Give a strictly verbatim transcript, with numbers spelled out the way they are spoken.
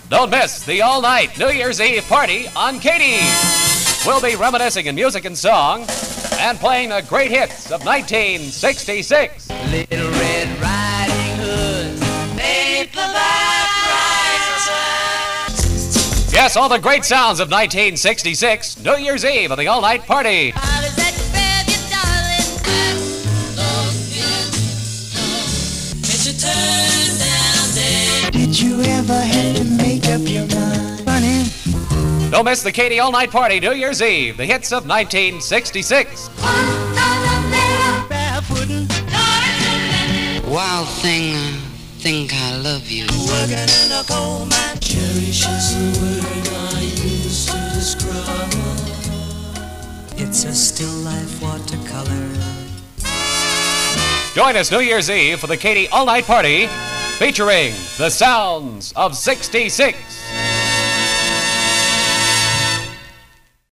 Don't miss the all-night New Year's Eve party on Katy. We'll be reminiscing in music and song and playing the great hits of nineteen sixty-six. Little Red Riding Hood, paperback writer. Yes, all the great sounds of nineteen sixty-six, New Year's Eve at the all-night party. How does that compare, you darling? I love you. It's your turn down day. Did you ever have to make up your mind, honey? Don't miss the Katy all-night party New Year's Eve, the hits of nineteen sixty-six. Wild thing, I think I love you. Working in a coal mine. Cherish is the word I use to describe. It's a still life watercolor. Join us New Year's Eve for the Katy all-night party featuring the sounds of sixty-six.